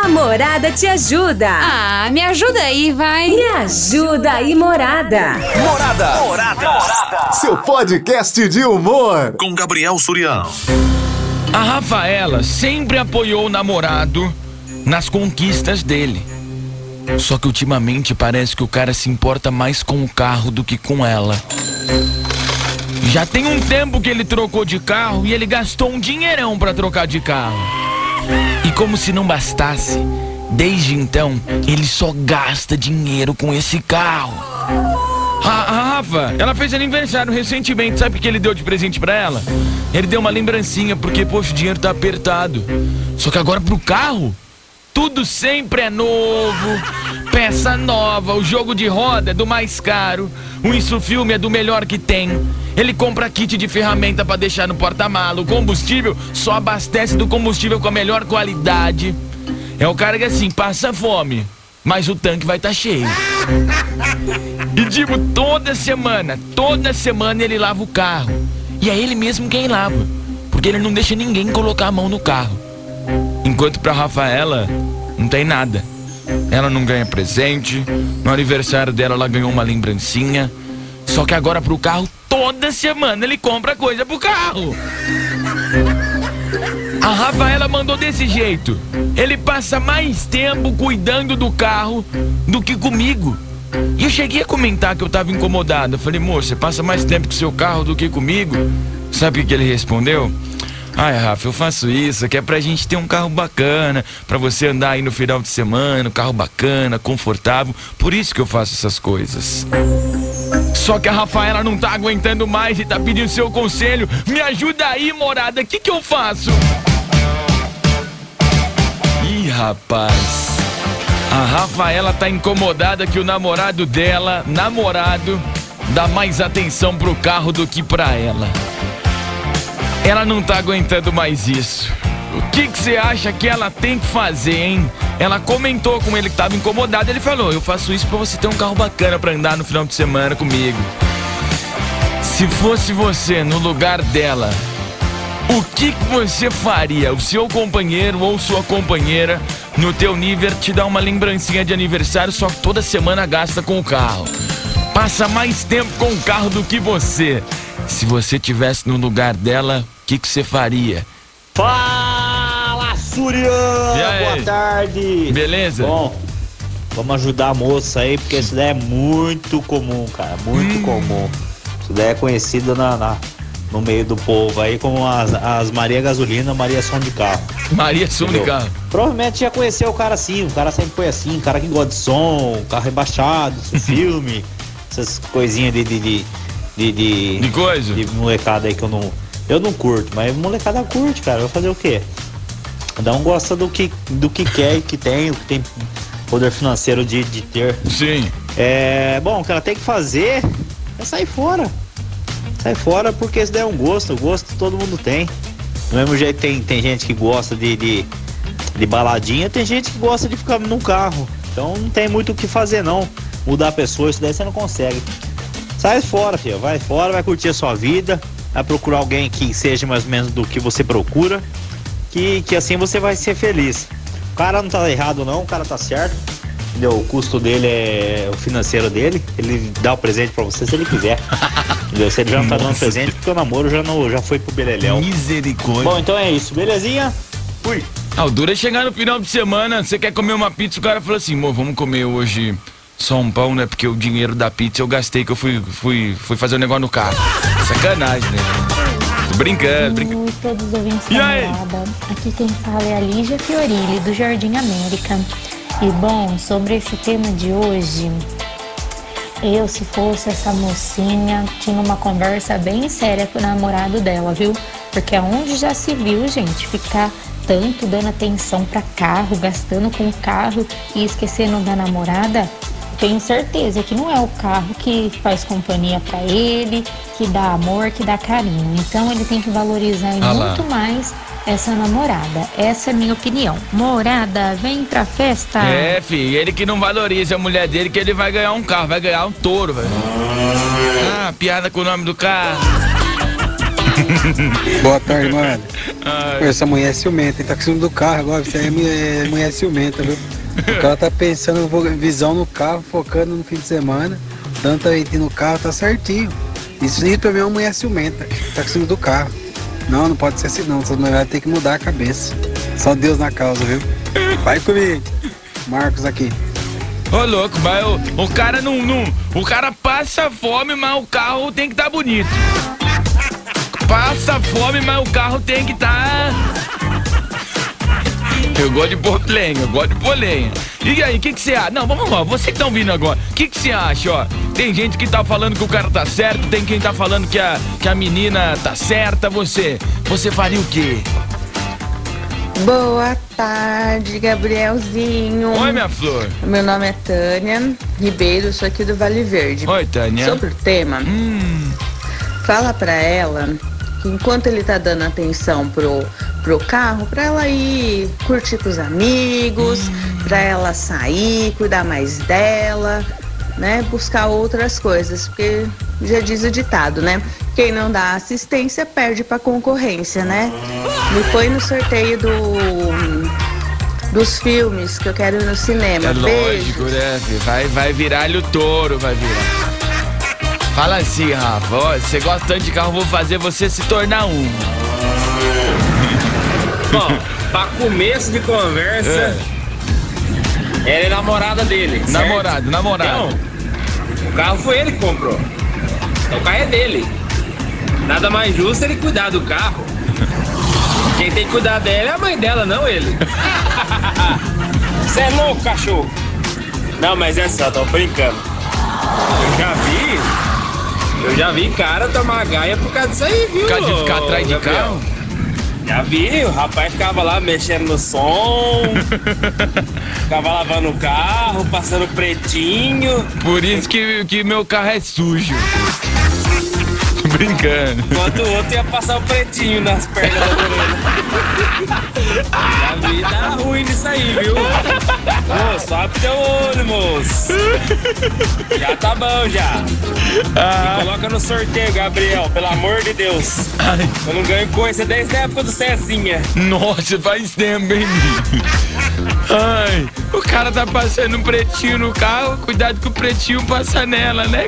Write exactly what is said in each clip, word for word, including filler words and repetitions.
Morada te ajuda. Ah, me ajuda aí, vai. Me ajuda aí, Morada. Morada. Morada. Morada. Seu podcast de humor. Com Gabriel Surião. A Rafaela sempre apoiou o namorado nas conquistas dele. Só que ultimamente parece que o cara se importa mais com o carro do que com ela. Já tem um tempo que ele trocou de carro e ele gastou um dinheirão pra trocar de carro. E como se não bastasse, desde então ele só gasta dinheiro com esse carro. A, a Rafa, ela fez aniversário recentemente. Sabe o que ele deu de presente pra ela? Ele deu uma lembrancinha porque, poxa, o dinheiro tá apertado. Só que agora pro carro, tudo sempre é novo, peça nova, o jogo de roda é do mais caro, o insufilme é do melhor que tem. Ele compra kit de ferramenta pra deixar no porta-mala, o combustível só abastece do combustível com a melhor qualidade. É o cara que assim, passa fome, mas o tanque vai tá cheio. E tipo, toda semana, toda semana ele lava o carro. E é ele mesmo quem lava, porque ele não deixa ninguém colocar a mão no carro. Enquanto pra Rafaela, não tem nada. Ela não ganha presente. No aniversário dela, ela ganhou uma lembrancinha. Só que agora pro carro, toda semana ele compra coisa pro carro. A Rafaela mandou desse jeito. Ele passa mais tempo cuidando do carro do que comigo. E eu cheguei a comentar que eu tava incomodado. Eu falei, moço, você passa mais tempo com seu carro do que comigo? Sabe o que ele respondeu? Ai, Rafa, eu faço isso, que é pra gente ter um carro bacana, pra você andar aí no final de semana, um carro bacana, confortável. Por isso que eu faço essas coisas. Só que a Rafaela não tá aguentando mais e tá pedindo seu conselho. Me ajuda aí, Morada, o que que eu faço? Ih, rapaz, a Rafaela tá incomodada que o namorado dela, namorado, dá mais atenção pro carro do que pra ela. Ela não tá aguentando mais isso. O que que você acha que ela tem que fazer, hein? Ela comentou com ele que tava incomodado. Ele falou, eu faço isso pra você ter um carro bacana pra andar no final de semana comigo. Se fosse você no lugar dela, o que que você faria? O seu companheiro ou sua companheira no teu nível te dá uma lembrancinha de aniversário, só que toda semana gasta com o carro. Passa mais tempo com o carro do que você. Se você tivesse no lugar dela, o que que você faria? Fala, Surião! Boa tarde! Beleza? Bom, vamos ajudar a moça aí, porque isso daí é muito comum, cara, muito hum. comum. Isso daí é conhecido na, na, no meio do povo aí como as, as Maria Gasolina, Maria Som de Carro. Maria Som de Carro. Provavelmente já conheceu o cara assim, o cara sempre foi assim, o cara que gosta de som, carro rebaixado, filme, essas coisinhas de... de, de De, de, de coisa? De molecada aí que eu não. Eu não curto, mas molecada curte, cara. Vai fazer o quê? Cada um gosta do que, do que quer e que tem, o que tem poder financeiro de, de ter. Sim. É. Bom, o que ela tem que fazer é sair fora. Sair fora porque isso daí é um gosto. O gosto todo mundo tem. Do mesmo jeito tem, tem gente que gosta de, de, de baladinha, tem gente que gosta de ficar num carro. Então não tem muito o que fazer não. Mudar a pessoa, isso daí você não consegue. Sai fora, filho. Vai fora, vai curtir a sua vida. Vai procurar alguém que seja mais ou menos do que você procura. Que, que assim você vai ser feliz. O cara não tá errado não, o cara tá certo. Entendeu? O custo dele é o financeiro dele. Ele dá o presente pra você se ele quiser. Entendeu? Se ele já não tá dando presente, porque o namoro já, não, já foi pro beleléu. Misericórdia. Bom, então é isso. Belezinha? Fui. Ah, o duro é chegar no final de semana, você quer comer uma pizza, o cara falou assim, amor, vamos comer hoje... Só um pão, né? Porque o dinheiro da pizza eu gastei que eu fui, fui, fui fazer um negócio no carro. Sacanagem, né? Tô brincando, brincando. Oi, todos os ouvintes da Morada. Aqui quem fala é a Lígia Fiorilli, do Jardim América. E bom, sobre esse tema de hoje, eu, se fosse essa mocinha, tinha uma conversa bem séria com o namorado dela, viu? Porque aonde já se viu, gente, ficar tanto dando atenção pra carro, gastando com o carro e esquecendo da namorada, tenho certeza que não é o carro que faz companhia pra ele, que dá amor, que dá carinho. Então ele tem que valorizar ah muito mais essa namorada. Essa é a minha opinião. Morada, vem pra festa. É, filho, ele que não valoriza a mulher dele, que ele vai ganhar um carro, vai ganhar um touro, velho. Ah, piada com o nome do carro. Boa tarde, mano. Ai. Essa mulher é ciumenta, tá com ciúme do carro agora, você é mulher, mulher ciumenta, viu? O cara tá pensando visão no carro, focando no fim de semana, dando aí no carro, tá certinho. Isso aí pra mim é uma mulher ciumenta, tá com ciúme do carro. Não, não pode ser assim não, essa mulher vai ter que mudar a cabeça. Só Deus na causa, viu? Vai comigo. Marcos aqui. Ô louco, mas o, o cara não, não. O cara passa fome, mas o carro tem que estar tá bonito. Passa fome, mas o carro tem que estar. Tá... Eu gosto de pôr lenha, eu gosto de pôr lenha. E aí, o que que você acha? Não, vamos lá, você que tá ouvindo agora. O que que você acha, ó? Tem gente que tá falando que o cara tá certo, tem quem tá falando que a, que a menina tá certa. Você, você faria o quê? Boa tarde, Gabrielzinho. Oi, minha flor. Meu nome é Tânia Ribeiro, sou aqui do Vale Verde. Oi, Tânia. Sobre o tema, hum. fala pra ela que enquanto ele tá dando atenção pro, pro carro, pra ela ir curtir com os amigos, hum. pra ela sair, cuidar mais dela, né? Buscar outras coisas, porque já diz o ditado, né? Quem não dá assistência perde pra concorrência, né? Me põe no sorteio do, dos filmes que eu quero ir no cinema. É Beijo. lógico, né? Vai, vai virar o touro, vai virar. Fala assim, Rafa, ó, você gosta tanto de carro, vou fazer você se tornar um. Bom, pra começo de conversa, é. ela é namorada dele, certo? Namorado, namorado. Então, o carro foi ele que comprou. Então o carro é dele. Nada mais justo ele cuidar do carro. Quem tem que cuidar dela é a mãe dela, não ele. Você é louco, cachorro. Não, mas é só, tô brincando. Eu já vi... Eu já vi cara tomar gaia por causa disso aí, viu? Por causa de ficar atrás de Gabriel? carro? Já vi, o rapaz ficava lá mexendo no som, ficava lavando o carro, passando pretinho. Por isso que, que meu carro é sujo. Tô brincando. Enquanto o outro ia passar o pretinho nas pernas da orelha. Já vi, dá ruim nisso aí, viu? Moço, abre teu olho, moço. Já tá bom, já. Ah. Me coloca no sorteio, Gabriel, pelo amor de Deus. Ai. Eu não ganho coisa desde a época do Cezinha. Nossa, faz tempo, hein? Ai, o cara tá passando um pretinho no carro, cuidado que o pretinho passa nela, né?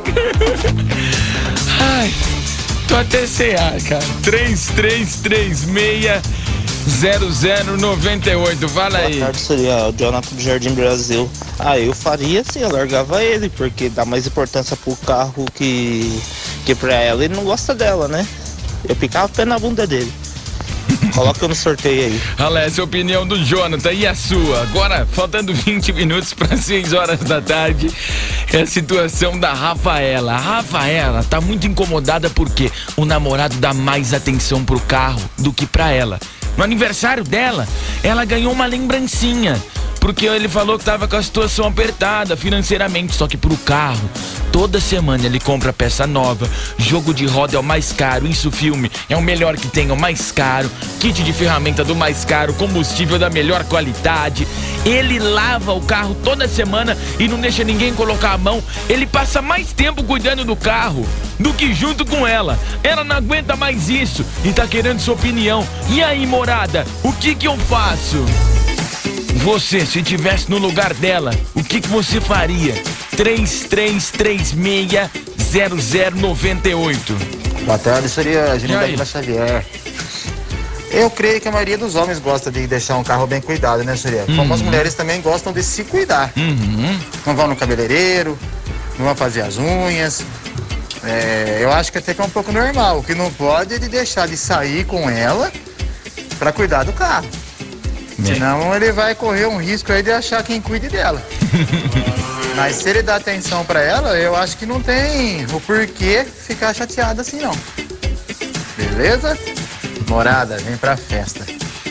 Ai, tô até sem ar, cara. três três três seis zero zero nove oito, fala aí. Boa tarde, seria o Jonathan do Jardim Brasil. Ah, eu faria assim, eu largava ele, porque dá mais importância pro carro que, que pra ela. Ele não gosta dela, né? Eu picava o pé na bunda dele. Coloca no sorteio aí. Olha, essa é a opinião do Jonathan e a sua. Agora, faltando vinte minutos para seis horas da tarde, é a situação da Rafaela. A Rafaela tá muito incomodada porque o namorado dá mais atenção pro carro do que pra ela. No aniversário dela, ela ganhou uma lembrancinha, porque ele falou que tava com a situação apertada financeiramente, só que pro carro, toda semana ele compra peça nova, jogo de roda é o mais caro, isso filme é o melhor que tem, é o mais caro, kit de ferramenta do mais caro, combustível da melhor qualidade, ele lava o carro toda semana e não deixa ninguém colocar a mão, ele passa mais tempo cuidando do carro do que junto com ela. Ela não aguenta mais isso e tá querendo sua opinião. E aí, morada, o que que eu faço? Você, se estivesse no lugar dela, o que que você faria? três três três seis zero zero nove oito. Boa tarde, seria a Genilda Xavier. Eu creio que a maioria dos homens gosta de deixar um carro bem cuidado, né, Surya? Uhum. Como as mulheres também gostam de se cuidar. Uhum. Não vão no cabeleireiro, não vão fazer as unhas. É, eu acho que até que é um pouco normal. O que não pode é de deixar de sair com ela pra cuidar do carro. Bem. Senão ele vai correr um risco aí de achar quem cuide dela. Mas se ele dá atenção pra ela, eu acho que não tem o porquê ficar chateado assim, não. Beleza? Morada, vem pra festa.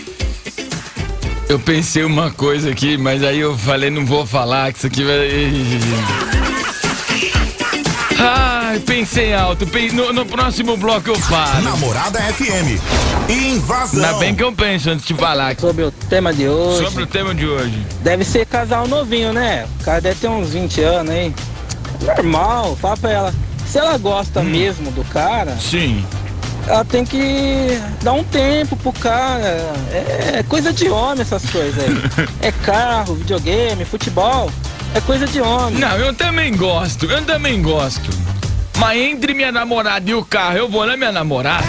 Eu pensei uma coisa aqui, mas aí eu falei, não vou falar, que isso aqui vai... Ai, pensei alto. No, no próximo bloco eu falo. Namorada F M. Invasão. Ainda bem que eu penso antes de falar. Sobre o tema de hoje. Sobre o tema de hoje. Deve ser casal novinho, né? O cara deve ter uns vinte anos aí. Normal, fala pra ela. Se ela gosta hum. mesmo do cara. Sim. ela tem que dar um tempo pro cara. É, é coisa de homem essas coisas aí. É carro, videogame, futebol. É coisa de homem. Não, eu também gosto, eu também gosto. Mas entre minha namorada e o carro, eu vou na minha namorada.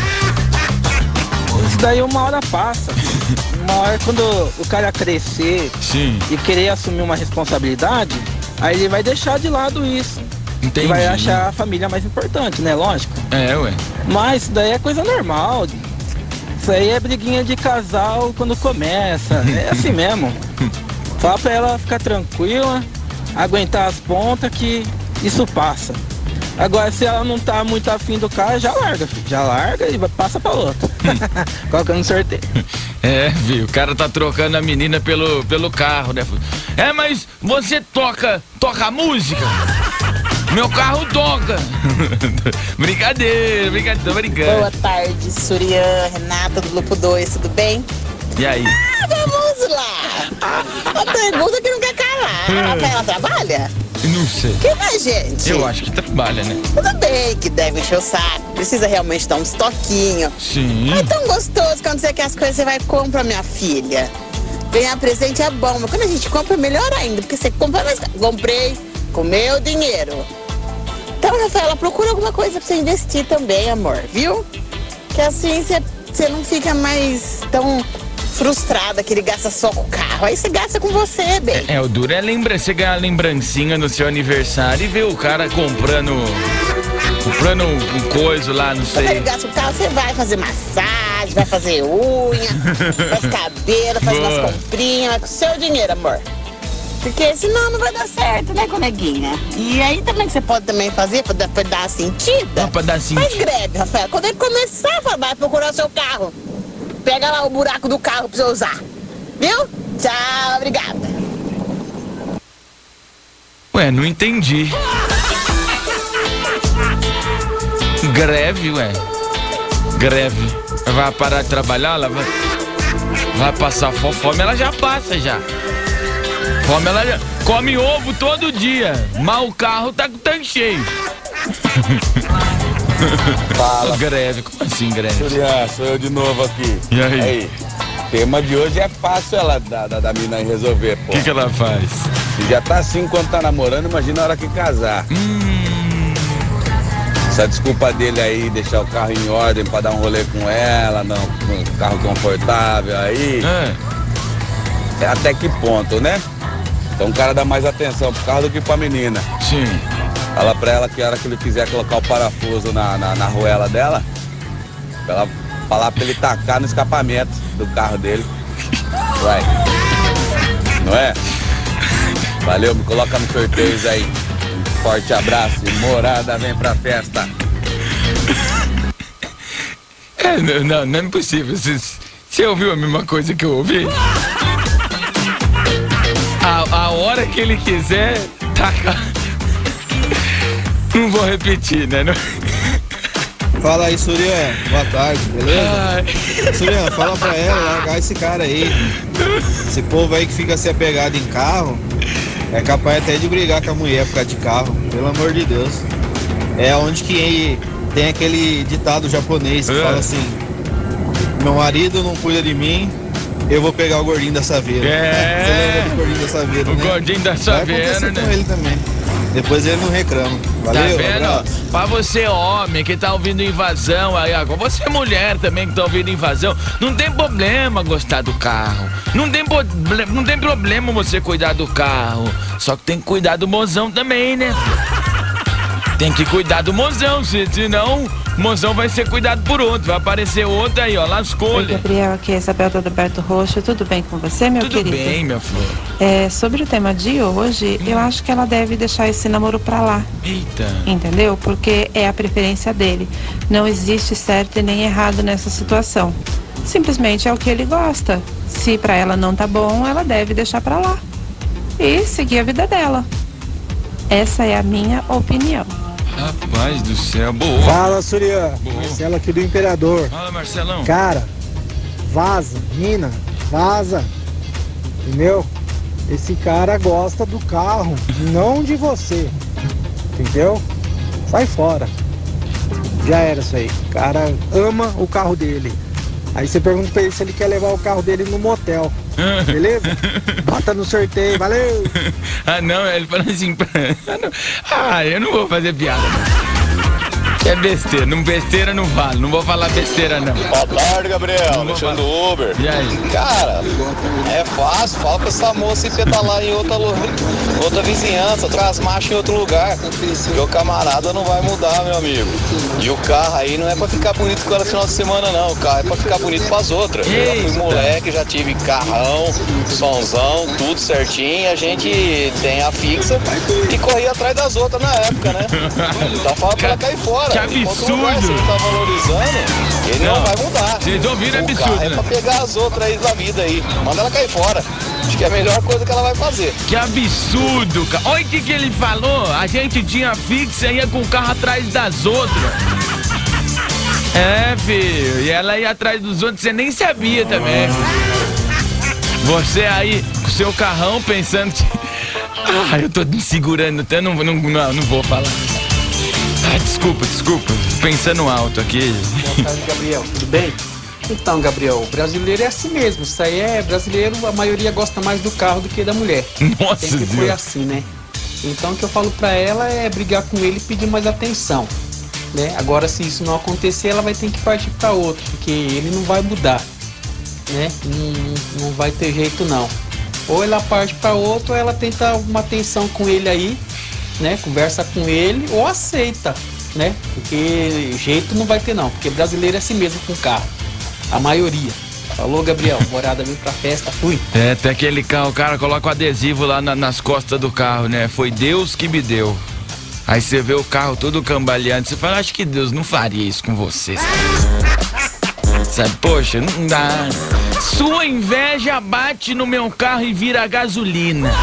Isso daí uma hora passa. Uma hora quando o cara crescer Sim. e querer assumir uma responsabilidade, aí ele vai deixar de lado isso. Entendi. E vai achar a família mais importante, né? Lógico. É, ué. Mas isso daí é coisa normal. Isso aí é briguinha de casal quando começa. É assim mesmo. Fala pra ela ficar tranquila, aguentar as pontas que isso passa. Agora, se ela não tá muito afim do cara, já larga, filho. Já larga e passa pra outra. Coloca no sorteio. É, viu, o cara tá trocando a menina pelo, pelo carro, né? É, mas você toca, toca música? Meu carro toca. Brincadeira, brincadeira, tô brincando. Boa tarde, Surian, Renata do Grupo dois, tudo bem? E aí? Ah, vamos lá. A pergunta que não quer calar. A Rafaela trabalha? Não sei. Que mais, gente? Eu acho que trabalha, né? Tudo bem que deve encher o saco. Precisa realmente dar uns toquinhos. Sim. É tão gostoso quando você quer as coisas, você vai e compra, minha filha. Ganhar presente é bom, mas quando a gente compra é melhor ainda, porque você compra mais. Comprei com meu dinheiro. Então, Rafaela, procura alguma coisa pra você investir também, amor, viu? Que assim você, você não fica mais tão frustrada que ele gasta só com o carro. Aí você gasta com você, bem. É, o duro é lembra, você ganhar lembrancinha no seu aniversário e ver o cara comprando comprando um coisa lá, não sei. Quando ele gasta com o carro, você vai fazer massagem, vai fazer unha, faz cabelo, faz Boa. umas comprinhas, vai com o seu dinheiro, amor. Porque senão não vai dar certo, né, coleguinha? E aí também que você pode também fazer pra dar, pra dar sentida. Não, pra dar sentido. Faz greve, Rafael. Quando ele começar, vai procurar o seu carro. Pega lá o buraco do carro pra você usar. Viu? Tchau, obrigada. Ué, não entendi. Greve, ué. Greve. Vai parar de trabalhar? Ela vai, vai passar fome, ela já passa já. Fome, ela já come ovo todo dia. Mas o carro tá com o tanque cheio. Fala. Greve, como assim greve? Surian, sou eu de novo aqui. E aí? Aí, tema de hoje é fácil ela da, da, da mina resolver, pô. O que, que ela faz? Se já tá assim quando tá namorando, imagina a hora que casar. Hum. Essa desculpa dele aí, deixar o carro em ordem pra dar um rolê com ela, não, com um carro confortável aí. É. É até que ponto, né? Então o cara dá mais atenção pro carro do que pra menina. Sim. Fala pra ela que a hora que ele quiser colocar o parafuso na, na, na arruela dela, pra ela falar pra ele tacar no escapamento do carro dele. Vai. Não é? Valeu, me coloca no sorteio aí. Um forte abraço e Morada vem pra festa. É, não, não, não é possível. Você, você ouviu a mesma coisa que eu ouvi? A, a hora que ele quiser, tacar. Não vou repetir, né? Não... Fala aí, Surian. Boa tarde, beleza? Ai. Surian, fala pra ela largar esse cara aí. Esse povo aí que fica se apegado em carro é capaz até de brigar com a mulher por causa de carro. Pelo amor de Deus. É onde que tem aquele ditado japonês que é. fala assim: meu marido não cuida de mim, eu vou pegar o gordinho da saveira. É. Você lembra do gordinho da saveira, O né? gordinho da saveira, Vai né? com ele também. Depois ele não reclama. Valeu, Tá vendo? abraço. Pra você homem que tá ouvindo invasão, aí agora você mulher também que tá ouvindo invasão, não tem problema gostar do carro. Não tem, não tem problema você cuidar do carro. Só que tem que cuidar do mozão também, né? Tem que cuidar do mozão, senão o mozão vai ser cuidado por outro. Vai aparecer outro aí, ó, lascou. Oi, Gabriel, aqui é Isabel do Alberto Roxo. Tudo bem com você, meu Tudo querido? Tudo bem, minha flor. É, sobre o tema de hoje, hum. eu acho que ela deve deixar esse namoro pra lá. Eita. Entendeu? Porque é a preferência dele. Não existe certo e nem errado nessa situação. Simplesmente é o que ele gosta. Se pra ela não tá bom, ela deve deixar pra lá. E seguir a vida dela. Essa é a minha opinião. Rapaz do céu, boa. Fala, Surian. Marcelo aqui do Imperador. Fala, Marcelão. Cara, vaza, mina, vaza. Entendeu? Esse cara gosta do carro, não de você. Entendeu? Sai fora. já era isso aí. O cara ama o carro dele. Aí você pergunta pra ele se ele quer levar o carro dele no motel. Beleza? Bota no sorteio, valeu! Ah, não, ele falou assim. Ah, eu não vou fazer piada. É besteira, não besteira não vale, não vou falar besteira não. Boa tarde, Gabriel, Alexandre do Uber. E aí? Cara, é fácil, fala pra essa moça ir pedalar em outra, outra vizinhança, traz macho em outro lugar. Meu camarada não vai mudar, meu amigo. E o carro aí não é pra ficar bonito com ela no final de semana não, o carro é pra ficar bonito pras outras. Eu já fui moleque, já tive carrão, sonzão, tudo certinho, a gente tem a fixa e corria atrás das outras na época, né? Então fala pra ela cair fora. Que absurdo! Lugar, se ele tá valorizando, ele não, não vai mudar. Vocês ouviram, é absurdo, carro é né? pra pegar as outras aí da vida aí. Manda ela cair fora. Acho que é a melhor coisa que ela vai fazer. Que absurdo, cara. Olha o que, que ele falou. A gente tinha fixa e ia com o carro atrás das outras. É, filho. E ela ia atrás dos outros, você nem sabia também. Você aí, com o seu carrão, pensando que... Ah, eu tô me segurando, até não, não, não, não vou falar. Ah, desculpa, desculpa. Pensando alto aqui. Boa tarde, Gabriel. Tudo bem? Então, Gabriel, o brasileiro é assim mesmo. Isso aí é brasileiro, a maioria gosta mais do carro do que da mulher. Nossa, Sempre foi Deus. assim, né? Então, o que eu falo pra ela é brigar com ele e pedir mais atenção, né? Agora, se isso não acontecer, ela vai ter que partir pra outro, porque ele não vai mudar, né? Não, não vai ter jeito, não. Ou ela parte pra outro, ou ela tenta uma atenção com ele aí, né? Conversa com ele ou aceita, né? Porque jeito não vai ter não, porque brasileiro é assim mesmo com carro, a maioria. Falou, Gabriel, morada vem pra festa, fui. É, tem aquele carro, o cara coloca o adesivo lá na, nas costas do carro, né? Foi Deus que me deu. Aí você vê o carro todo cambaleando, você fala, acho que Deus não faria isso com você. Sabe, poxa, não dá. Sua inveja bate no meu carro e vira gasolina.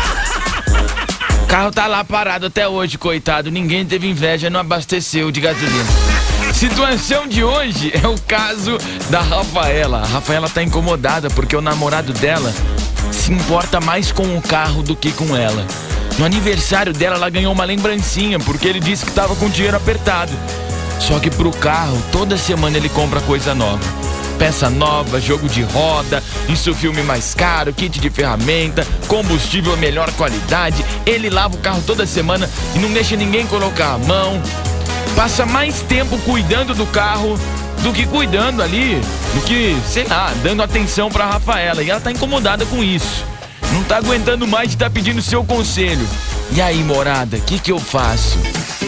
O carro tá lá parado até hoje, coitado. Ninguém teve inveja, não abasteceu de gasolina. Situação de hoje é o caso da Rafaela. A Rafaela tá incomodada porque o namorado dela se importa mais com o carro do que com ela. No aniversário dela, ela ganhou uma lembrancinha porque ele disse que tava com dinheiro apertado. Só que pro carro, toda semana ele compra coisa nova. Peça nova, jogo de roda, isso filme mais caro, kit de ferramenta, combustível melhor qualidade. Ele lava o carro toda semana e não deixa ninguém colocar a mão. Passa mais tempo cuidando do carro do que cuidando ali, do que, sei lá, dando atenção pra Rafaela. E ela tá incomodada com isso. Não tá aguentando mais de tá pedindo seu conselho. E aí, morada, o que que eu faço?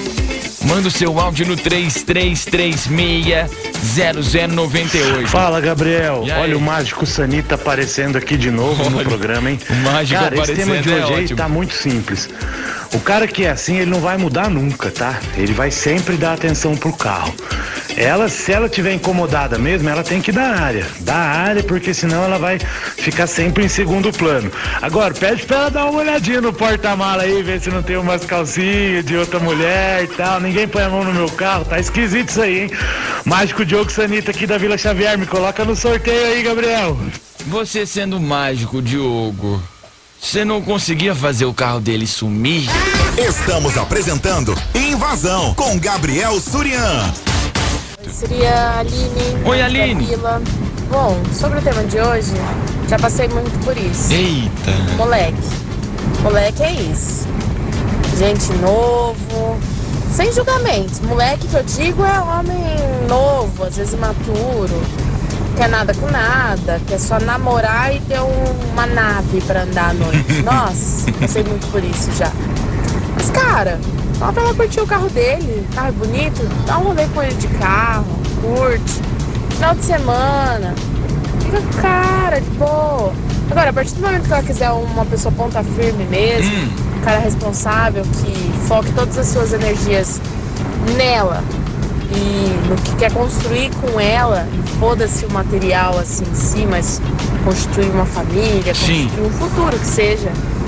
Manda o seu áudio no três três três seis zero zero nove oito. Fala, Gabriel. Olha o Mágico Sanita aparecendo aqui de novo Olha, no programa, hein? O Mágico cara, esse tema de hoje é aí ótimo. tá muito simples. O cara que é assim, ele não vai mudar nunca, tá? Ele vai sempre dar atenção pro carro. Ela, se ela tiver incomodada mesmo, ela tem que dar área. Dar área, porque senão ela vai ficar sempre em segundo plano. Agora, pede pra ela dar uma olhadinha no porta-mala aí, ver se não tem umas calcinhas de outra mulher e tal. Ninguém põe a mão no meu carro, tá esquisito isso aí, hein? Mágico Diogo Sanita aqui da Vila Xavier, me coloca no sorteio aí, Gabriel. Você sendo mágico, Diogo, você não conseguia fazer o carro dele sumir? Estamos apresentando Invasão com Gabriel Surian. Seria a Aline. Oi, Aline. Vila. Bom, sobre o tema de hoje, já passei muito por isso. Eita. Moleque. Moleque é isso. Gente novo. Sem julgamentos. Moleque que eu digo é homem novo, às vezes imaturo. Quer nada com nada. Quer só namorar e ter um, uma nave pra andar à noite. Nossa, passei muito por isso já. Mas, cara, fala pra ela curtir o carro dele. O carro é bonito. Dá um rolê com ele de carro. Curte. Final de semana. Fica com cara, de boa. Agora, a partir do momento que ela quiser uma pessoa ponta firme mesmo, hum. um cara responsável, que foque todas as suas energias nela e no que quer construir com ela, e foda-se o material assim em si, mas construir uma família, Sim. construir um futuro que seja.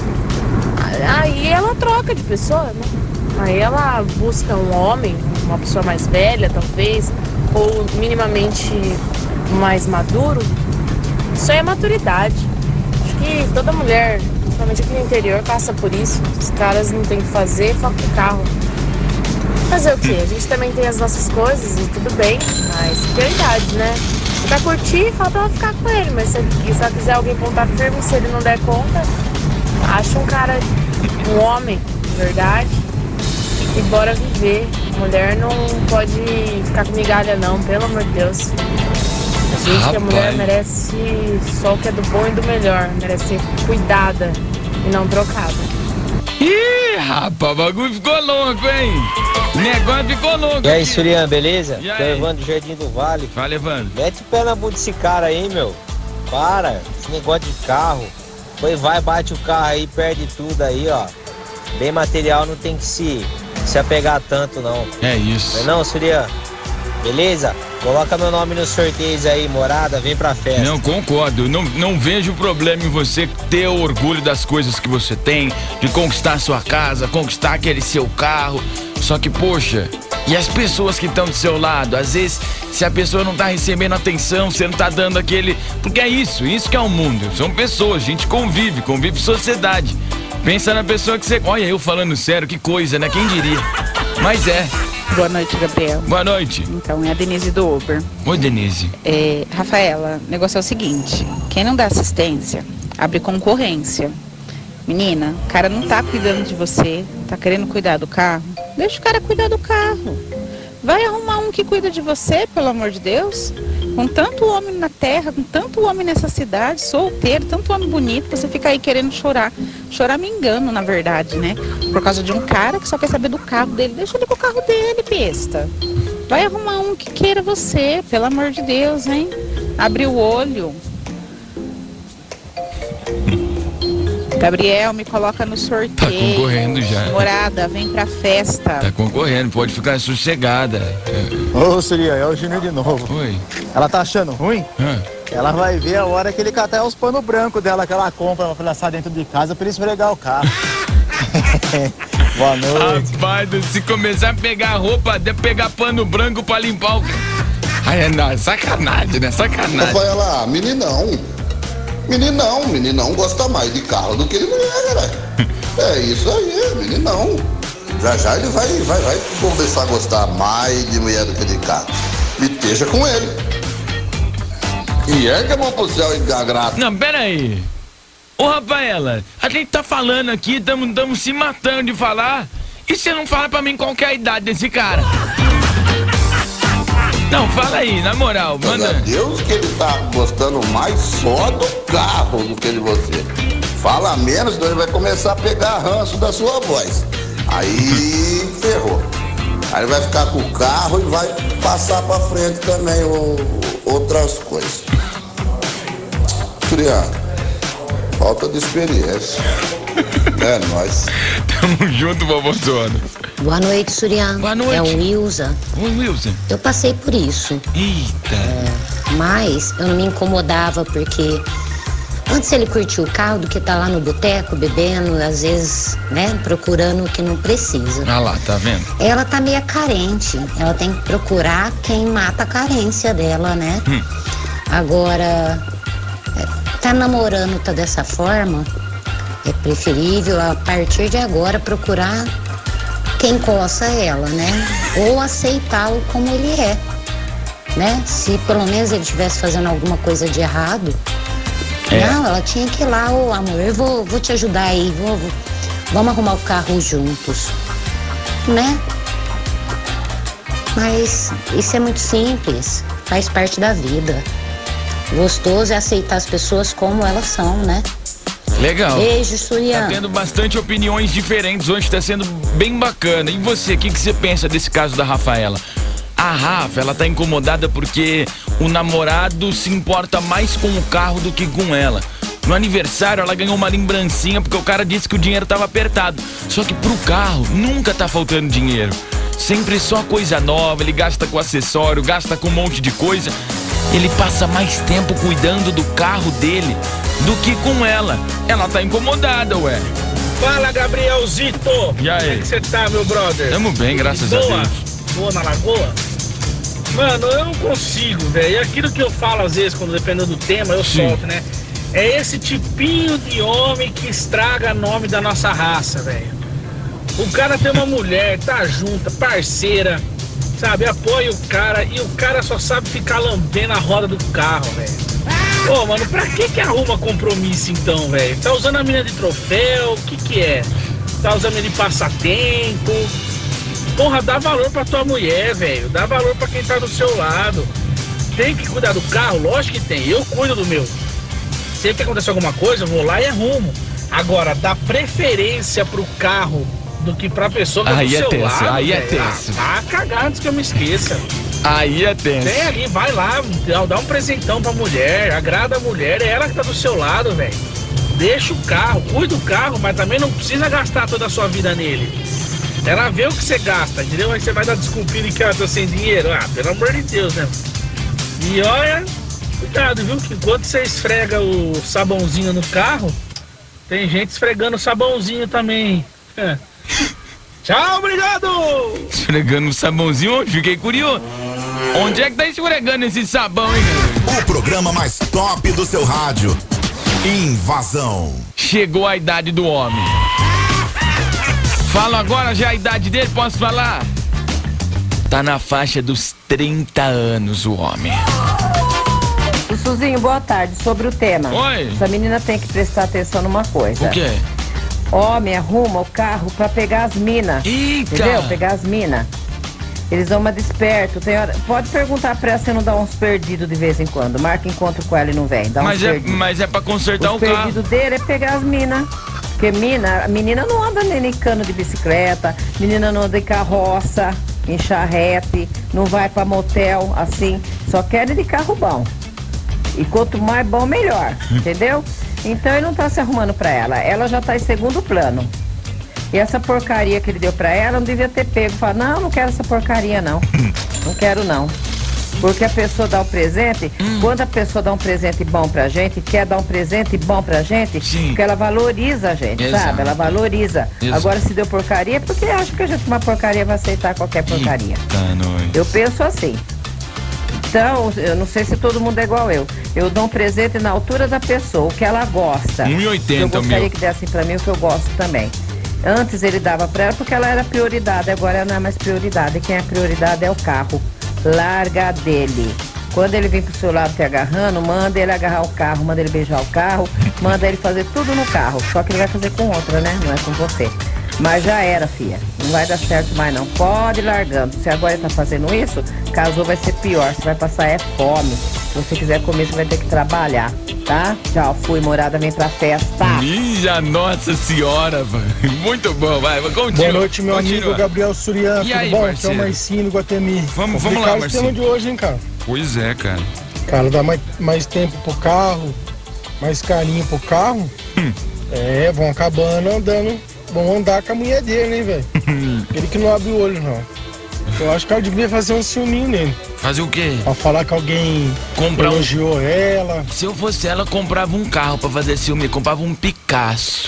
Aí ela troca de pessoa, né? Aí ela busca um homem, uma pessoa mais velha talvez, ou minimamente mais maduro. Isso aí é maturidade. Acho que toda mulher, principalmente aqui no interior, passa por isso. Os caras não tem o que fazer, foca o carro. Fazer o quê? A gente também tem as nossas coisas e tudo bem, mas prioridade, né? Pra curtir, fala pra ela ficar com ele, mas se, se ela quiser alguém pontar firme, se ele não der conta, acha um cara, um homem, de verdade, e bora viver. Mulher não pode ficar com migalha não, pelo amor de Deus. A gente, Rapaz. que a mulher merece só o que é do bom e do melhor, merece ser cuidada e não trocada. Ih, rapaz, o bagulho ficou louco, hein? O negócio ficou louco. E aí, Surian, beleza? E aí? Tô Evandro do Jardim do Vale. Fala, Evandro. Mete o pé na bunda desse cara aí, meu. Para, esse negócio de carro. Foi, vai, bate o carro aí, perde tudo aí, ó. Bem material não tem que se, se apegar tanto, não. É isso. Não, é não, Surian? Beleza? Coloca meu nome nos sorteios aí, morada, vem pra festa. Não, concordo. Não, não vejo problema em você ter orgulho das coisas que você tem, de conquistar sua casa, conquistar aquele seu carro. Só que, poxa, e as pessoas que estão do seu lado? Às vezes, se a pessoa não tá recebendo atenção, você não tá dando aquele... Porque é isso, isso que é o mundo. São pessoas, a gente convive, convive sociedade. Pensa na pessoa que você... Olha, eu falando sério, que coisa, né? Quem diria? Mas é. Boa noite, Gabriel. Boa noite. Então, é a Denise do Uber. Oi, Denise. É, Rafaela, o negócio é o seguinte, quem não dá assistência, abre concorrência. Menina, o cara não tá cuidando de você, tá querendo cuidar do carro, deixa o cara cuidar do carro. Vai arrumar um que cuida de você, pelo amor de Deus. Com tanto homem na terra, com tanto homem nessa cidade, solteiro, tanto homem bonito, você fica aí querendo chorar. Chorar me engano, na verdade, né? Por causa de um cara que só quer saber do carro dele. Deixa ele com o carro dele, besta. Vai arrumar um que queira você, pelo amor de Deus, hein? Abre o olho. Gabriel, me coloca no sorteio. Tá concorrendo já. Morada, vem pra festa. Tá concorrendo, pode ficar sossegada. Ô, Surya, é o Júnior de novo. Oi. Ela tá achando ruim? Hã? Ela vai ver a hora que ele catar os panos brancos dela que ela compra pra passar dentro de casa pra ele esfregar o carro. Boa noite. Rapaz, se começar a pegar roupa, deve pegar pano branco pra limpar o carro. Ai, não, é sacanagem, né? Sacanagem. Rafaela, meninão. Meninão, meninão gosta mais de carro do que de mulher, né? É isso aí, meninão. Já já ele vai, vai, vai começar a gostar mais de mulher do que de carro. E esteja com ele. E ergue a mão pro céu e dá graça. Não, pera aí. Ô, Rafaela, a gente tá falando aqui, estamos se matando de falar. E você não fala pra mim qual que é a idade desse cara? Não, fala aí, na moral, manda. Meu Deus, que ele tá gostando mais só do carro do que de você. Fala menos, senão ele vai começar a pegar ranço da sua voz. Aí ferrou. Aí ele vai ficar com o carro e vai passar pra frente também ou, outras coisas. Criar, falta de experiência. É nóis. Tamo junto, vovôzona. Boa noite, Surian. Boa noite. É o Wilson. Oi, Wilson. Eu passei por isso. Eita. É, mas eu não me incomodava porque antes ele curtiu o carro do que tá lá no boteco bebendo, às vezes, né, procurando o que não precisa. Ah lá, tá vendo? Ela tá meio carente. Ela tem que procurar quem mata a carência dela, né? Hum. Agora, tá namorando, tá dessa forma, é preferível a partir de agora procurar quem coça ela, né? Ou aceitá-lo como ele é, né? Se pelo menos ele estivesse fazendo alguma coisa de errado, é. Não, ela tinha que ir lá, ô oh, amor, eu vou, vou te ajudar aí, vou, vou, vamos arrumar o carro juntos, né? Mas isso é muito simples, faz parte da vida. Gostoso é aceitar as pessoas como elas são, né? Legal. Beijo, Surian. Tá tendo bastante opiniões diferentes hoje, tá sendo bem bacana. E você, o que, que você pensa desse caso da Rafaela? A Rafa, ela tá incomodada porque o namorado se importa mais com o carro do que com ela. No aniversário, ela ganhou uma lembrancinha porque o cara disse que o dinheiro tava apertado. Só que pro carro, nunca tá faltando dinheiro. Sempre só coisa nova, ele gasta com acessório, gasta com um monte de coisa. Ele passa mais tempo cuidando do carro dele do que com ela. Ela tá incomodada, ué. Fala, Gabrielzito. E aí? Como é que você tá, meu brother? Tamo bem, graças Boa. a Deus. Boa na lagoa? Mano, eu não consigo, velho. E aquilo que eu falo às vezes, quando dependendo do tema, eu Sim. solto, né? É esse tipinho de homem que estraga o nome da nossa raça, velho. O cara tem uma mulher, tá junta, parceira, sabe? Apoia o cara e o cara só sabe ficar lambendo a roda do carro, velho. Pô, mano, pra que que arruma compromisso então, velho? Tá usando a mina de troféu? O que que é? Tá usando a mina de passatempo? Porra, dá valor pra tua mulher, velho. Dá valor pra quem tá do seu lado. Tem que cuidar do carro? Lógico que tem. Eu cuido do meu. Sempre que acontecer alguma coisa, eu vou lá e arrumo. Agora, dá preferência pro carro do que pra pessoa que tá do Aí é seu tenso, lado, aí é velho. tenso. Ah, tá cagado antes que eu me esqueça. Aí é tenso. Vem ali, vai lá, dá um presentão pra mulher, agrada a mulher, é ela que tá do seu lado, velho. Deixa o carro, cuida do carro, mas também não precisa gastar toda a sua vida nele. Ela vê o que você gasta, entendeu? Aí você vai dar desculpinha que ela tá sem dinheiro. Ah, pelo amor de Deus, né? E olha, cuidado, viu? Que enquanto você esfrega o sabãozinho no carro, tem gente esfregando o sabãozinho também. É. Tchau, obrigado! Esfregando o sabãozinho, fiquei curioso. Onde é que tá esfregando esse sabão, hein? O programa mais top do seu rádio. Invasão. Chegou a idade do homem. Falo agora já a idade dele, posso falar? Tá na faixa dos trinta anos o homem. O Suzinho, boa tarde. Sobre o tema. Oi. Essa menina tem que prestar atenção numa coisa. O quê? Homem arruma o carro pra pegar as minas. Eita! Entendeu? Pegar as minas. Eles vão uma desperto. Tem hora... Pode perguntar pra ela se não dá uns perdidos de vez em quando. Marca encontro com ela e não vem. Dá uns Mas é, perdidos. mas é pra consertar o o carro. O perdido dele é pegar as minas. Porque mina, a menina não anda nem em cano de bicicleta, menina não anda em carroça, em charrete, não vai pra motel, assim, só quer ir de carro bom. E quanto mais bom, melhor, entendeu? Então ele não tá se arrumando pra ela, ela já tá em segundo plano. E essa porcaria que ele deu pra ela, não devia ter pego. Fala, não, não quero essa porcaria não, não quero não. Porque a pessoa dá o presente, hum. quando a pessoa dá um presente bom pra gente, quer dar um presente bom pra gente, Sim. porque ela valoriza a gente, Exato. sabe? Ela valoriza. Exato. Agora, se deu porcaria, é porque acha que a gente uma porcaria vai aceitar qualquer porcaria. Eita, eu penso assim. Então, eu não sei se todo mundo é igual eu. Eu dou um presente na altura da pessoa, o que ela gosta. um e oitenta, Eu gostaria meu. que desse pra mim o que eu gosto também. Antes ele dava pra ela porque ela era prioridade, agora ela não é mais prioridade. E quem é prioridade é o carro. Larga dele. Quando ele vem pro seu lado te agarrando, manda ele agarrar o carro, manda ele beijar o carro, manda ele fazer tudo no carro. Só que ele vai fazer com outra, né? Não é com você. Mas já era, filha. Não vai dar certo mais não. Pode ir largando. Se agora ele tá fazendo isso, casou vai ser pior. Você vai passar é fome. Se você quiser comer, você vai ter que trabalhar, tá? Tchau, fui, morada, vem pra festa. Minha Nossa Senhora, muito bom, vai, continua. Boa noite, meu continua. amigo Gabriel Surian, e tudo aí, bom? parceiro? Aqui é o Marcinho, Guatemi. Vamos, vamos lá, Marcinho. o tema de hoje, hein, cara? Pois é, cara. Cara, dá mais, mais tempo pro carro, mais carinho pro carro. Hum. É, vão acabando andando, vão andar com a mulher dele, hein, velho? Ele que não abre o olho, não. Eu acho que ela devia fazer um ciúminho nele. Fazer o quê? Pra falar que alguém Comprar elogiou um... ela. Se eu fosse ela, eu comprava um carro pra fazer ciúme, comprava um Picasso.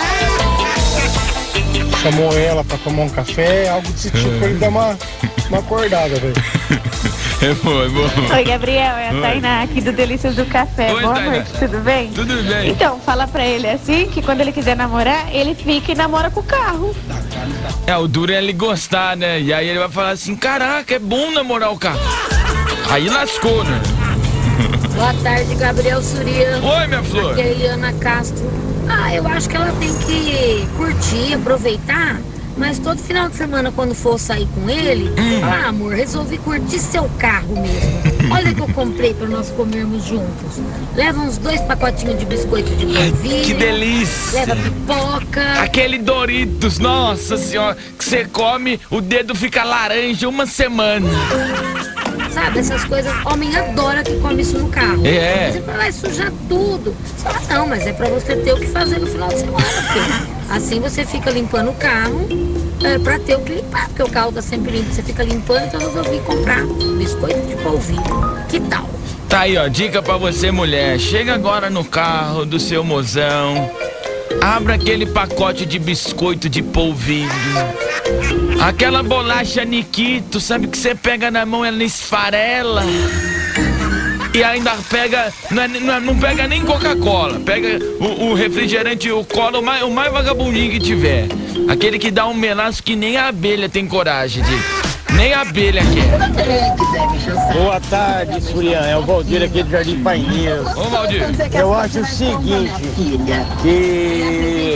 Chamou ela pra tomar um café, algo desse tipo, pra ele dar uma, uma acordada, velho. É bom, é bom. Oi, Gabriel, é a Oi. Tainá aqui do Delícias do Café. Oi, Boa Tainá. noite, tudo bem? Tudo bem. Então, fala pra ele assim, que quando ele quiser namorar, ele fica e namora com o carro. É, o duro é ele gostar, né? E aí ele vai falar assim, caraca, é bom namorar o carro. Aí lascou, né? Boa tarde, Gabriel Surian. Oi, minha flor. Aqui é a Eliana Castro. Ah, eu acho que ela tem que curtir, aproveitar, mas todo final de semana, quando for sair com ele, hum. ah, amor, resolvi curtir seu carro mesmo. Olha que eu comprei pra nós comermos juntos. Leva uns dois pacotinhos de biscoito de polvilho. Que delícia! Leva pipoca. Aquele Doritos, nossa senhora, que você come, o dedo fica laranja uma semana. Sabe, essas coisas, homem adora que come isso no carro. É. Você vai sujar tudo. Você fala, não, mas é pra você ter o que fazer no final de semana, filho. Assim você fica limpando o carro, é, pra ter o que limpar, porque o carro tá sempre limpo. Você fica limpando, então eu resolvi comprar biscoito de polvilho. Que tal? Tá aí, ó, dica pra você, mulher. Chega agora no carro do seu mozão, abra aquele pacote de biscoito de polvilho. Aquela bolacha Nikito, sabe que você pega na mão, ela esfarela. E ainda pega, não, é, não, é, não pega nem Coca-Cola. Pega o, o refrigerante, o cola, o mais, o mais vagabundinho que tiver. Aquele que dá um melaço que nem a abelha tem coragem de... Nem a abelha quer. Boa tarde, Surian. É o Valdir aqui do Jardim Paineiro. Ô, Valdir. Eu acho o seguinte, que...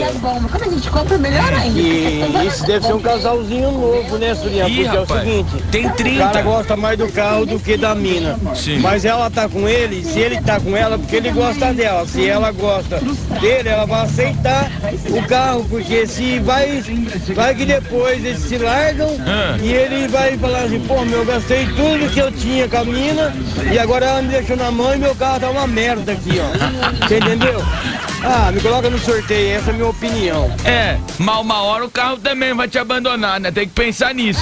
que isso deve ser um casalzinho novo, né, Surian? Ih, porque rapaz, é o seguinte, tem trinta. o cara gosta mais do carro do que da mina. Sim. Mas ela tá com ele, se ele tá com ela, porque ele gosta dela. Se ela gosta dele, ela vai aceitar o carro, porque se vai, vai que depois eles se largam Ah. e ele vai falar assim, pô, meu, eu gastei tudo que eu tinha com a mina e agora ela me deixou na mão e meu carro tá uma merda aqui, ó. Você entendeu? Ah, me coloca no sorteio, essa é a minha opinião. É, mas uma hora o carro também vai te abandonar, né? Tem que pensar nisso.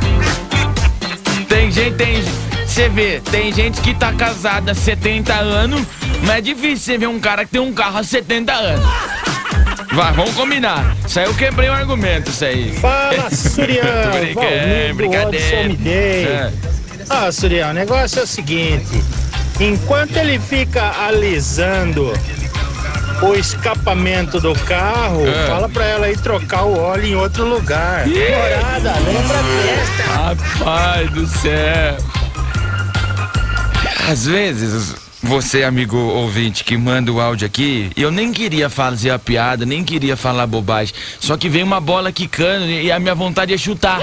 Tem gente, tem... Você vê, tem gente que tá casada há setenta anos, mas é difícil você ver um cara que tem um carro há setenta anos. Vai, vamos combinar. Isso aí eu quebrei o argumento, isso aí. Fala, Surian. Brinca- Brincadeira. É. Ah, Surian, o negócio é o seguinte. Enquanto ele fica alisando o escapamento do carro, É. fala pra ela ir trocar o óleo em outro lugar. Ih. Morada, lembra desta. Rapaz do céu. Às vezes, você, amigo ouvinte, que manda o áudio aqui, eu nem queria fazer a piada, nem queria falar bobagem. Só que veio uma bola quicando e a minha vontade é chutar.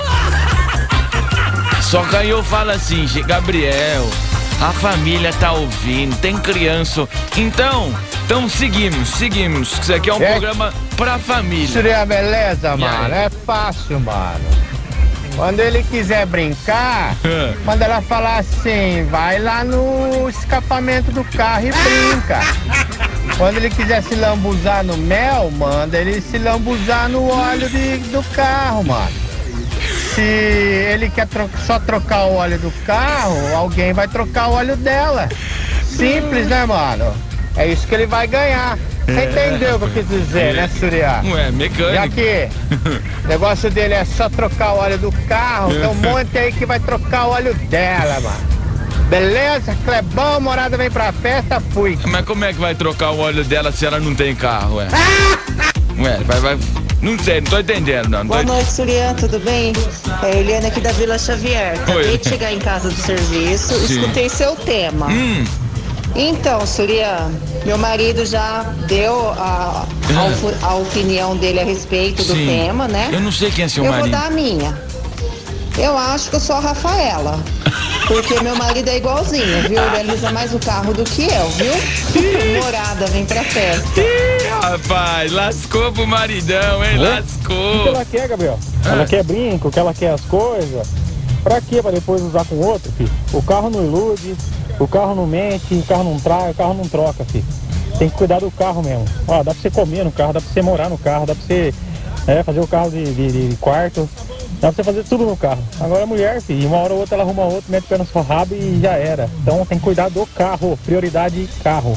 Só que aí eu falo assim, Gabriel, a família tá ouvindo, tem criança. Então, então seguimos, seguimos. Isso aqui é um É. programa pra família. Seria beleza, E mano? aí? É fácil, mano. Quando ele quiser brincar, quando ela falar assim, vai lá no escapamento do carro e brinca. Quando ele quiser se lambuzar no mel, manda ele se lambuzar no óleo de, do carro, mano. Se ele quer tro- só trocar o óleo do carro, alguém vai trocar o óleo dela. Simples, né, mano? É isso que ele vai ganhar. Você entendeu o que eu quis dizer, né, Surya? Ué, mecânico. E aqui, o negócio dele é só trocar o óleo do carro, tem um monte aí que vai trocar o óleo dela, mano. Beleza? Clebão, morada vem pra festa, fui. Mas como é que vai trocar o óleo dela se ela não tem carro, ué? Ué, vai, vai... Não sei, não tô entendendo, não. não Boa tô... noite, Surian, tudo bem? É a Eliana aqui da Vila Xavier. Acabei Oi. de chegar em casa do serviço, Sim. escutei seu tema. Hum. Então, Surian, meu marido já deu a, a, opu- a opinião dele a respeito do Sim. tema, né? Eu não sei quem é seu eu marido. vou dar a minha. Eu acho que eu sou a Rafaela. Porque meu marido é igualzinho, viu? Ele alisa mais o carro do que eu, viu? Morada, vem pra festa. Ih, rapaz, lascou pro maridão, hein? O que Lascou. ela quer, Gabriel? Ah. Ela quer brinco, que ela quer as coisas. Pra quê? Pra depois usar com outro, filho? O carro não ilude, o carro não mente, o carro não trai, o carro não troca, filho. Tem que cuidar do carro mesmo. Ó, dá pra você comer no carro, dá pra você morar no carro, dá pra você é, fazer o carro de, de, de quarto, dá pra você fazer tudo no carro. Agora a mulher, filho, uma hora ou outra ela arruma outro, mete o pé no seu rabo e já era. Então tem que cuidar do carro, prioridade carro.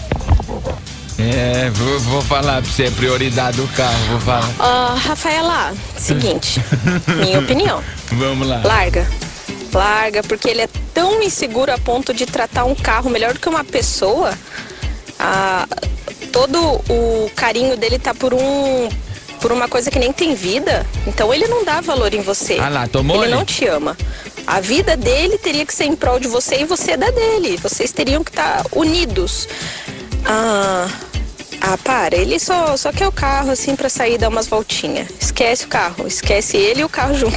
É, vou, vou falar pra você, prioridade do carro, vou falar. Ó, Rafaela, seguinte, minha opinião. Vamos lá. Larga. Larga, porque ele é tão inseguro a ponto de tratar um carro melhor do que uma pessoa. Ah, todo o carinho dele tá por um por uma coisa que nem tem vida. Então ele não dá valor em você. Ah lá, tomou Ele ele? não te ama. A vida dele teria que ser em prol de você e você da dele. Vocês teriam que estar unidos. Ah, ah, para. Ele só, só quer o carro assim pra sair e dar umas voltinhas. Esquece o carro. Esquece ele e o carro junto.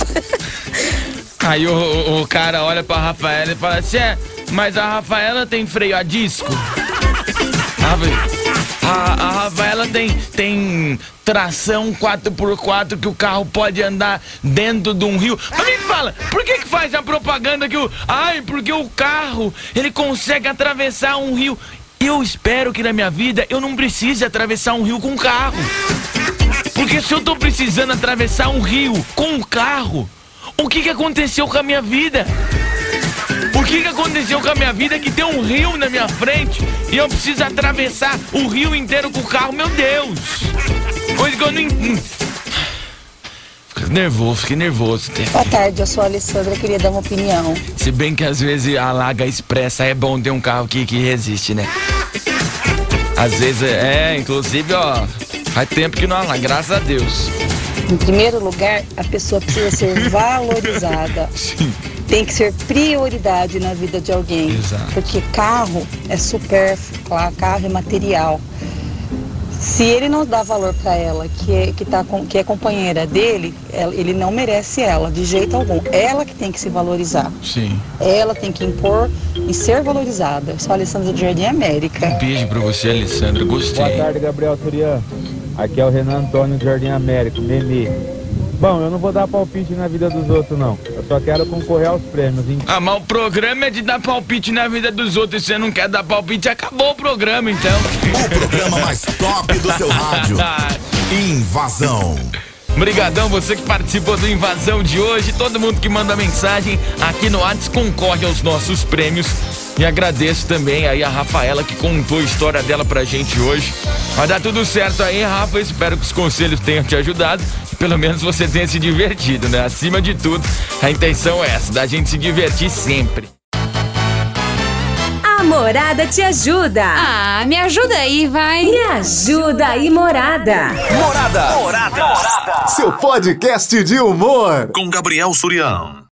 Aí o, o, o cara olha pra Rafaela e fala assim, é, mas a Rafaela tem freio a disco? A, a, a Rafaela tem, tem tração quatro por quatro que o carro pode andar dentro de um rio. Mas me fala, por que que faz a propaganda que o... Ai, porque o carro, ele consegue atravessar um rio. Eu espero que na minha vida eu não precise atravessar um rio com um carro. Porque se eu tô precisando atravessar um rio com um carro, o que que aconteceu com a minha vida? O que que aconteceu com a minha vida que tem um rio na minha frente e eu preciso atravessar o rio inteiro com o carro? Meu Deus! Coisa que eu não... en- Fiquei nervoso, fiquei nervoso. Boa tarde, eu sou a Alessandra, queria dar uma opinião. Se bem que às vezes a Laga Expressa é bom ter um carro que, que resiste, né? Às vezes, é, inclusive, ó, faz tempo que não alaga, graças a Deus. Em primeiro lugar, a pessoa precisa ser valorizada. Sim. Tem que ser prioridade na vida de alguém. Exato. Porque carro é supérfluo, carro é material. Se ele não dá valor para ela, que é, que, tá com, que é companheira dele, ele não merece ela, de jeito algum. Ela que tem que se valorizar. Sim. Ela tem que impor e ser valorizada. Eu sou a Alessandra do Jardim América. Um beijo pra você, Alessandra. Gostei. Boa tarde, Gabriel Surian. Aqui é o Renan Antônio do Jardim América, Memi. Bom, eu não vou dar palpite na vida dos outros, não. Eu só quero concorrer aos prêmios, hein? Ah, mas o programa é de dar palpite na vida dos outros. Se você não quer dar palpite, acabou o programa, então. O programa mais top do seu rádio. Invasão. Obrigadão, você que participou do Invasão de hoje. Todo mundo que manda mensagem aqui no WhatsApp concorre aos nossos prêmios. E agradeço também aí a Rafaela que contou a história dela pra gente hoje. Vai dar tudo certo aí, Rafa. Espero que os conselhos tenham te ajudado. E pelo menos você tenha se divertido, né? Acima de tudo, a intenção é essa, da gente se divertir sempre. A Morada te ajuda. Ah, me ajuda aí, vai. Me ajuda aí, Morada. Morada. Morada. Morada. Seu podcast de humor. Com Gabriel Surian.